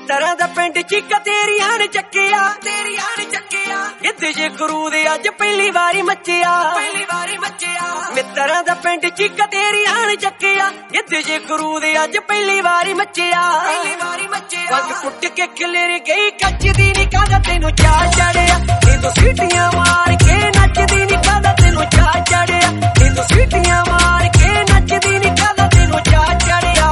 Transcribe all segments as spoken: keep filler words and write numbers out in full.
ਮਿੱਤਰਾਂ ਦਾ ਪਿੰਡ ਚੀਕਾ ਤੇਰੀਆਂ ਨੇ ਚੱਕਿਆ ਤੇਰੀਆਂ ਨੇ ਚੱਕਿਆ ਗਿੱਧੇ ਜੇ ਗੁਰੂ ਦੇ ਅੱਜ ਪਹਿਲੀ ਵਾਰੀ ਮੱਚਿਆ ਪਹਿਲੀ ਵਾਰੀ ਮੱਚਿਆ ਮਿੱਤਰਾਂ ਦਾ ਪਿੰਡ ਚੀਕਾ ਤੇਰੀਆਂ ਨੇ ਚੱਕਿਆ ਗਿੱਧੇ ਜੇ ਗੁਰੂ ਦੇ ਅੱਜ ਪਹਿਲੀ ਵਾਰੀ ਮੱਚਿਆ ਪਹਿਲੀ ਵਾਰੀ ਮੱਚਿਆ ਵੰਗ ਕੁੱਟ ਕੇ ਖਿਲਰ ਗਈ ਕੱਚਦੀ ਨੀ ਕਾਹਦਾ ਤੈਨੂੰ ਚਾਹ ਚੜਿਆ ਇਹ ਤੂੰ ਸੀਟੀਆਂ ਮਾਰ ਕੇ ਨੱਚਦੀ ਨੀ ਕਾਹਦਾ ਤੈਨੂੰ ਚਾਹ ਚੜਿਆ ਇਹ ਤੂੰ ਸੀਟੀਆਂ ਮਾਰ ਕੇ ਨੱਚਦੀ ਨੀ ਕਾਹਦਾ ਤੈਨੂੰ ਚਾਹ ਚੜਿਆ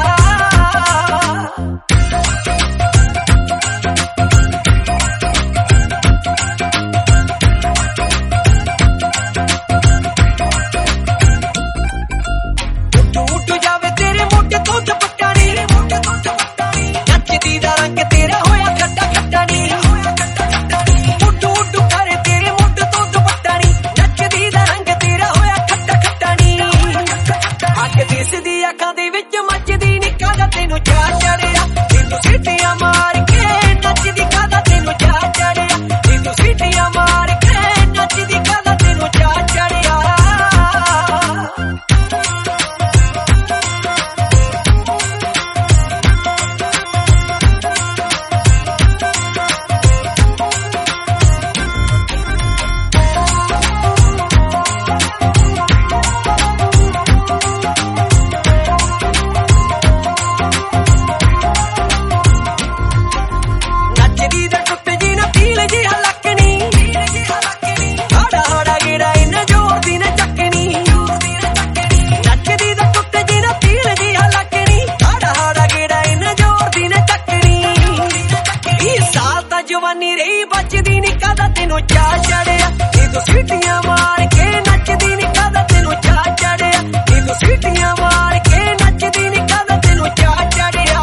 ਜਵਾਨੀ ਰਹੀ ਬਚਦੀ ਨੀ ਕਾਹਦਾ ਤੈਨੂੰ ਚਾਹ ਚੜਿਆ ਇਹ ਤੂੰ ਸੀਟੀਆਂ ਮਾਰ ਕੇ ਨੱਚਦੀ ਨੀ ਕਾਹਦਾ ਤੈਨੂੰ ਚਾਹ ਚੜਿਆ ਇਹ ਤੂੰ ਸੀਟੀਆਂ ਮਾਰ ਕੇ ਨੱਚਦੀ ਨੀ ਕਾਹਦਾ ਤੈਨੂੰ ਚਾਹ ਚੜਿਆ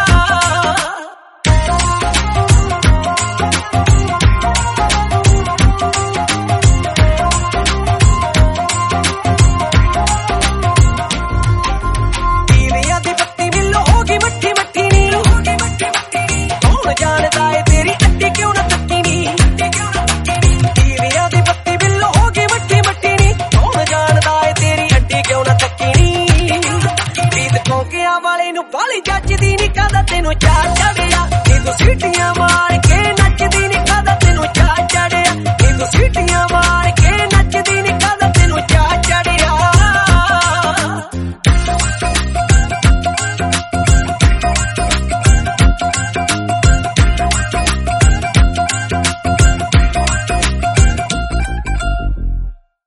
ਦੀਵਿਆਂ ਦੀ ਬੱਤੀ ਮਿਲੋ ਹੋ ਗਈ ਮੱਠੀ ਮੱਠੀ ਨੀ ਕੌਣ ਜਾਣਦਾ ਏ ਤੇਰੀ ਅੱਡੀ ਕਿਉਂ ਨਾ ਤੱਕੀ ਨੀ ਦੀਵਿਆਂ ਦੀ ਬੱਤੀ ਬਿੱਲੋ ਹੋ ਗਈ ਮੱਠੀ ਮੱਠੀ ਨੀ ਕੌਣ ਜਾਣਦਾ ਏ ਤੇਰੀ ਅੱਡੀ ਕਿਉਂ ਨਾ ਤੱਕੀ ਨੀ ਪ੍ਰੀਤ ਕੋਕਿਆਂ ਵਾਲੇ ਨੂੰ ਬਾਲੀ ਜੱਜਦੀ ਨੀ ਕਾਹਦਾ ਤੈਨੂੰ ਚਾਹ ਚੜਿਆ ਇਹ ਤੂੰ ਸੀਟੀਆਂ ਮਾਰ ਕੇ ਨੱਚਦੀ ਨੀ ਕਾਹਦਾ ਤੈਨੂੰ ਚਾਹ ਚੜਿਆ ਇਹ ਤੂੰ ਸੀਟੀਆਂ ਮਾਰ